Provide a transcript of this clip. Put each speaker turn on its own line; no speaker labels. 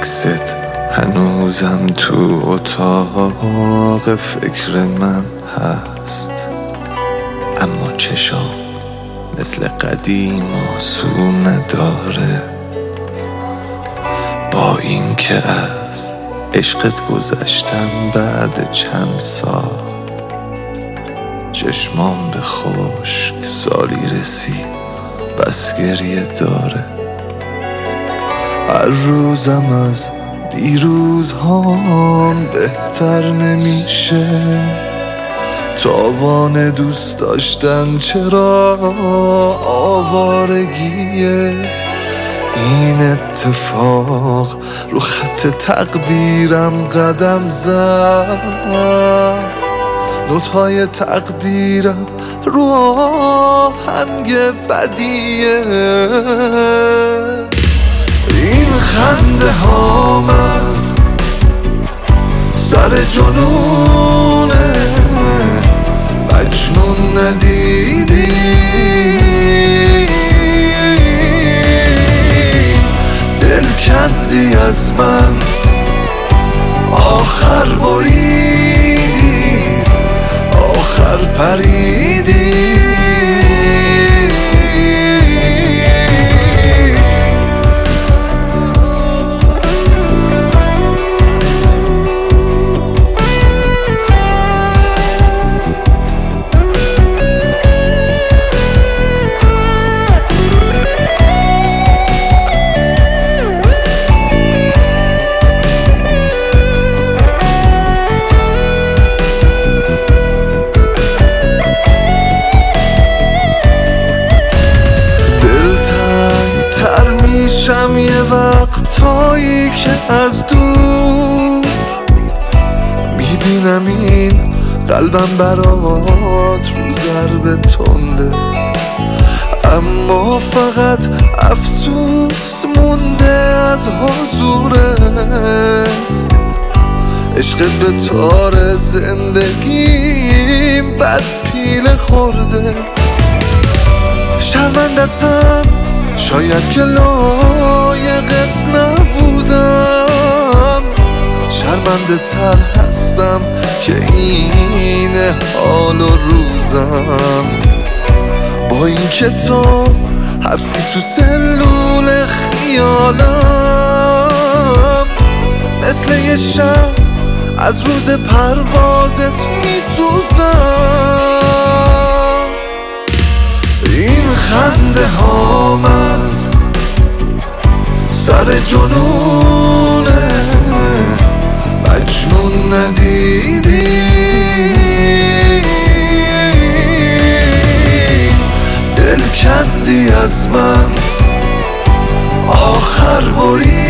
عکست هنوزم تو اتاق فکر من هست، اما چشام مثل قدیم آسو نداره. با این که از عشقت گذشتم بعد چند سال، چشمام به خشک سالی رسید بس گریه داره. هر روزم از دیروزهام بهتر نمیشه، تاوان دوست داشتن چرا آوارگیه. این اتفاق رو خط تقدیرم قدم زد، نوت‌های تقدیرم رو آهنگ بدیه. این خنده هام از سر جنونه، مجنون ندیدی دل کندی از من، آخر بریدی آخر پریدی. شم یه وقتایی که از دور میبینم این قلبم برات رو ضرب تنده، اما فقط افسوس مونده از حضورت. عشقت به تار زندگیم بد پیله خورده. شرمندتم شاید که لایقت نبودم، شرمنده تر هستم که این حال و روزم. با این که تو حبسی تو سلول خیالم، مثل یه شب از روز پروازت میسوزم. این خنده هام از سر جنونه، مجنون ندیدی دل کندی از من، آخر بریدی.